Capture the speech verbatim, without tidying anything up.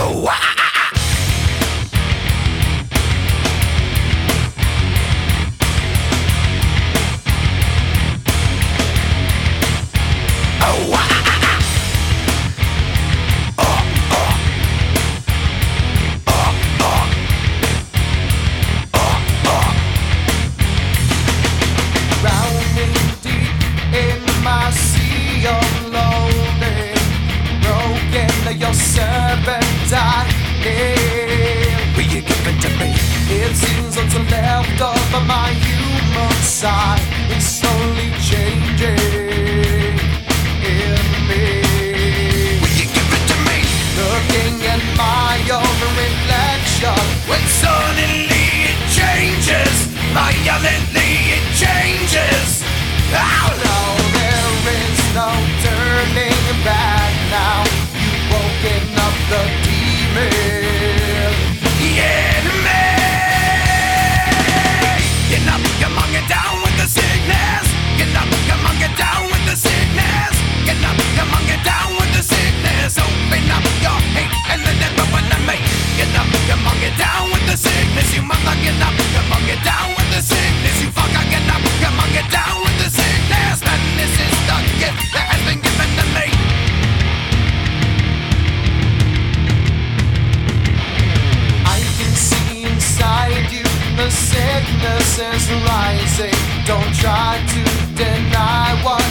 Oh, ah. Your serpentine name. Will you give it to me? It seems what's left of my human side is slowly changing in me. Will you give it to me? Looking at my own reflection, when suddenly it changes, violently it changes. Oh no, there is no turning back now. Woken up the demon, the enemy. Get up, come on, get down with the sickness. Get up, come on, get down with the sickness. Get up, come on, get down with the sickness. Open up your hate and let everyone to me. Get up, come on, get down with the sickness. You mother, get up, come on, get down with the sickness. You fucker, get up, come on, get down with the sickness. And this is the gift that has been given to me. Inside you, the sickness is rising. Don't try to deny what